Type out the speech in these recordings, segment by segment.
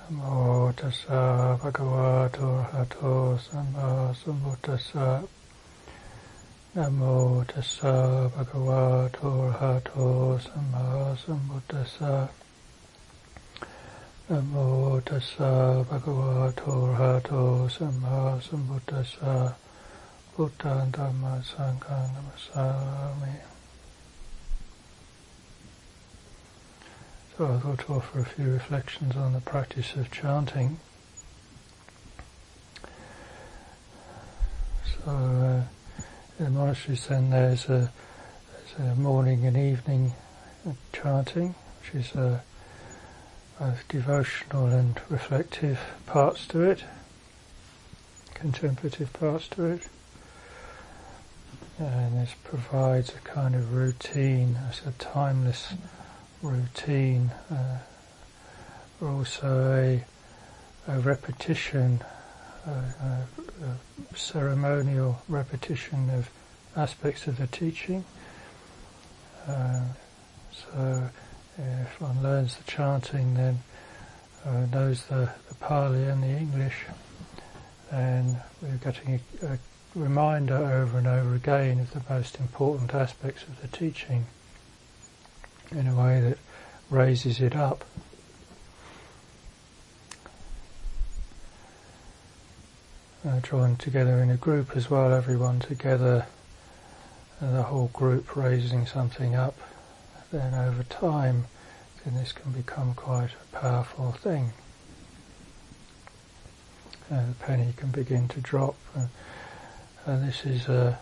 Namo tassa bhagavato arahato samma sambuddhassa. Namo tassa bhagavato arahato samma sambuddhassa. Namo tassa bhagavato arahato samma sambuddhassa. Buddhaṃ Dhammāṃ Saṅghāṃ Namasāmi. So I thought to offer a few reflections on the practice of chanting. So in the monasteries then there's a morning and evening chanting, which is both devotional and reflective parts to it, contemplative parts to it. And this provides a kind of routine, as a timeless routine, also a repetition, a ceremonial repetition of aspects of the teaching. So if one learns the chanting, then knows the Pali and the English, and we're getting a reminder over and over again of the most important aspects of the teaching in a way that raises it up. Drawn together in a group as well, everyone together, the whole group raising something up, then over time then this can become quite a powerful thing. The penny can begin to drop, and this is a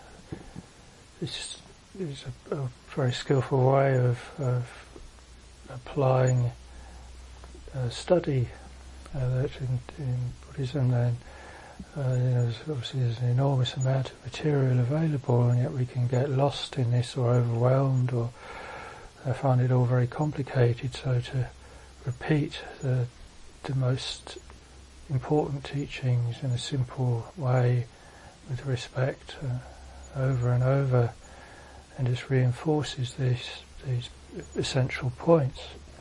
very skillful way of applying study that in Buddhism. Then obviously there's an enormous amount of material available, and yet we can get lost in this or overwhelmed or find it all very complicated. So to repeat the most important teachings in a simple way with respect over and over, and just reinforces these essential points.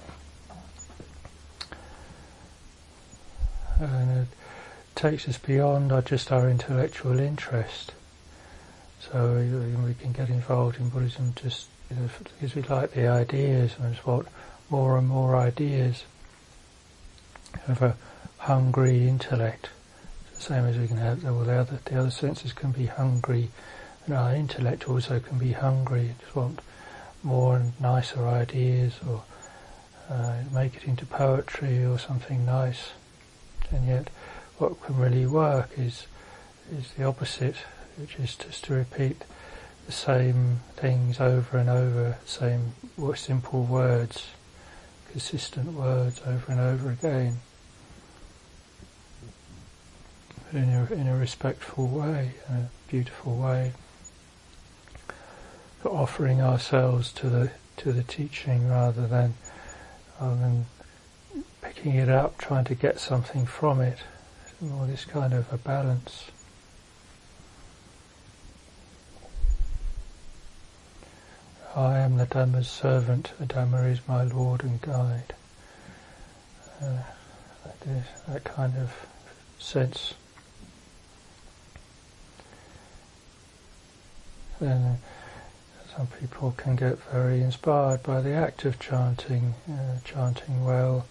And it takes us beyond just our intellectual interest. So we can get involved in Buddhism just because we like the ideas, and just want more and more ideas. Have a hungry intellect. It's the same as we can have the other senses can be hungry, and our intellect also can be hungry. Just want more and nicer ideas, or make it into poetry or something nice. And yet what can really work is the opposite, which is just to repeat the same things over and over, same simple words, consistent words over and over again, but in a respectful way, in a beautiful way, for offering ourselves to the teaching rather than picking it up, trying to get something from it. More this kind of a balance. I am the Dhamma's servant, the Dhamma is my Lord and guide. That kind of sense. Then some people can get very inspired by the act of chanting, chanting well.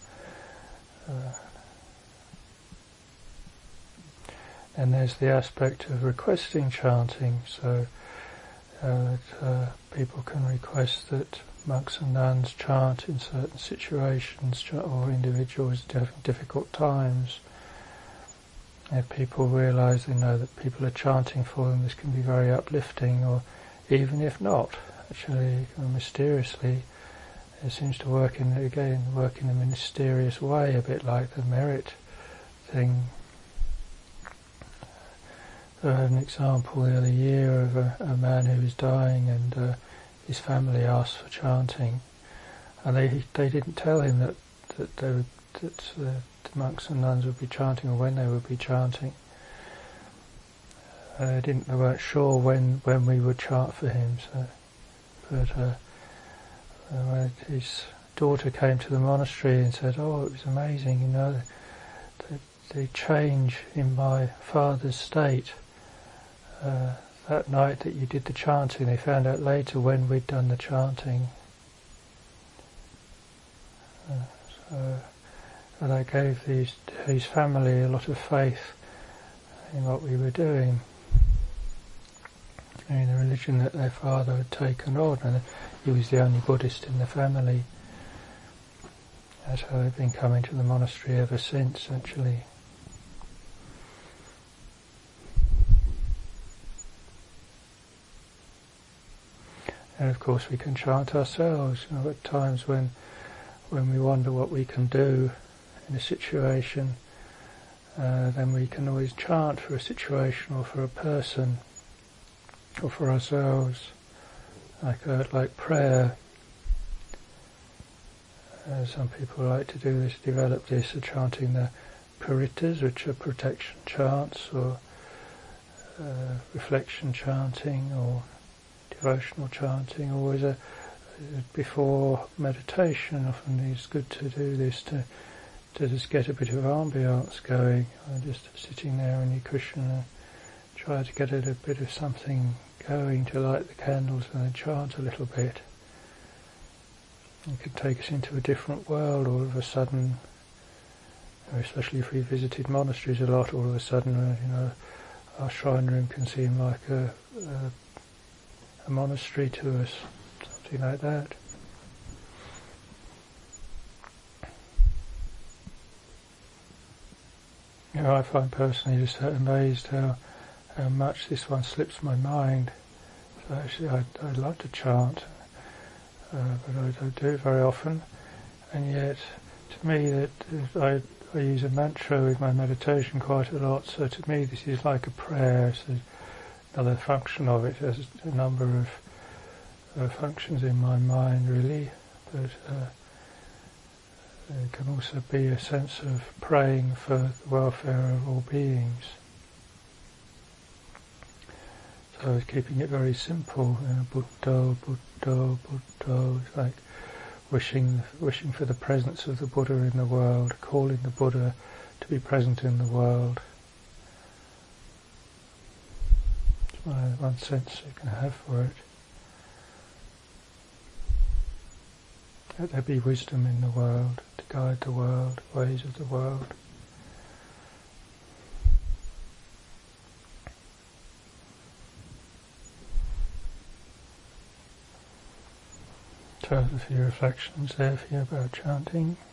And there's the aspect of requesting chanting, so that people can request that monks and nuns chant in certain situations, or individuals having difficult times. If people realise, they know that people are chanting for them, this can be very uplifting, or even if not, actually mysteriously, it seems to work in a mysterious way, a bit like the merit thing. So I had an example the other year of a man who was dying, and his family asked for chanting, and they didn't tell him that the monks and nuns would be chanting, or when they would be chanting. They weren't sure when we would chant for him. But when his daughter came to the monastery and said, "Oh, it was amazing, the change in my father's state. That night that you did the chanting, they found out later when we'd done the chanting. And that gave his family a lot of faith in what we were doing, in the religion that their father had taken on, and he was the only Buddhist in the family. That's how they've been coming to the monastery ever since, actually. And of course we can chant ourselves, at times when we wonder what we can do in a situation, then we can always chant for a situation or for a person or for ourselves, like prayer. Some people like to do this, develop this, chanting the paritas, which are protection chants, or reflection chanting, or devotional chanting, always before meditation. Often it's good to do this to just get a bit of ambience going, just sitting there on your cushion and try to get a bit of something going, to light the candles and then chant a little bit. It can take us into a different world all of a sudden, especially if we visited monasteries a lot. All of a sudden, our shrine room can seem like a monastery to us, something like that. I find personally just amazed how much this one slips my mind. So actually I'd like to chant, but I don't do it very often, and yet to me that I use a mantra with my meditation quite a lot, so to me this is like a prayer. So another function of it. There's a number of functions in my mind, really, but it can also be a sense of praying for the welfare of all beings. So keeping it very simple, Buddha, Buddha, Buddha. It's like wishing for the presence of the Buddha in the world, calling the Buddha to be present in the world. It's one sense you can have for it. Let there be wisdom in the world to guide the world, ways of the world. So a few reflections there for you about chanting.